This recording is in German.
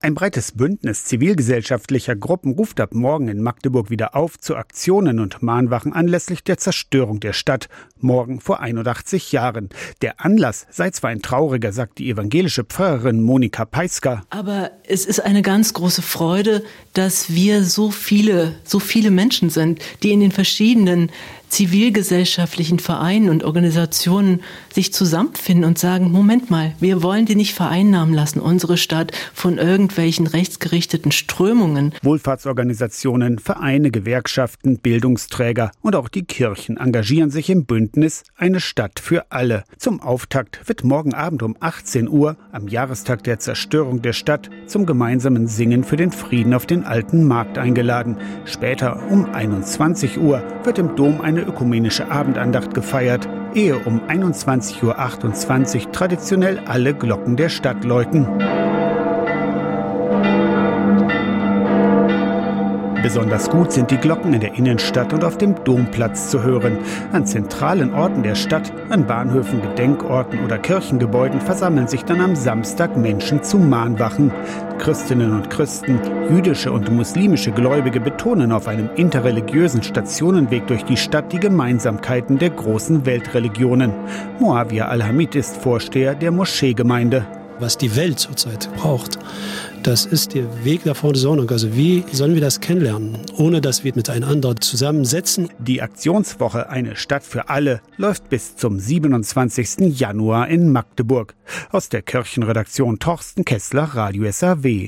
Ein breites Bündnis zivilgesellschaftlicher Gruppen ruft ab morgen in Magdeburg wieder auf zu Aktionen und Mahnwachen anlässlich der Zerstörung der Stadt, morgen vor 81 Jahren. Der Anlass sei zwar ein trauriger, sagt die evangelische Pfarrerin Monika Peisker. Aber es ist eine ganz große Freude, dass wir so viele Menschen sind, die in den verschiedenen zivilgesellschaftlichen Vereinen und Organisationen sich zusammenfinden und sagen, Moment mal, wir wollen die nicht vereinnahmen lassen, unsere Stadt, von irgendwelchen rechtsgerichteten Strömungen. Wohlfahrtsorganisationen, Vereine, Gewerkschaften, Bildungsträger und auch die Kirchen engagieren sich im Bündnis Eine Stadt für alle. Zum Auftakt wird morgen Abend um 18 Uhr, am Jahrestag der Zerstörung der Stadt, zum gemeinsamen Singen für den Frieden auf den Alten Markt eingeladen. Später um 21 Uhr wird im Dom eine ökumenische Abendandacht gefeiert, ehe um 21.28 Uhr traditionell alle Glocken der Stadt läuten. Besonders gut sind die Glocken in der Innenstadt und auf dem Domplatz zu hören. An zentralen Orten der Stadt, an Bahnhöfen, Gedenkorten oder Kirchengebäuden versammeln sich dann am Samstag Menschen zu Mahnwachen. Christinnen und Christen, jüdische und muslimische Gläubige betonen auf einem interreligiösen Stationenweg durch die Stadt die Gemeinsamkeiten der großen Weltreligionen. Moawia Al-Hamid ist Vorsteher der Moscheegemeinde. Was die Welt zurzeit braucht, das ist der Weg der Versöhnung. Also wie sollen wir das kennenlernen, ohne dass wir miteinander zusammensetzen? Die Aktionswoche Eine Stadt für alle läuft bis zum 27. Januar in Magdeburg. Aus der Kirchenredaktion Torsten Kessler, Radio SAW.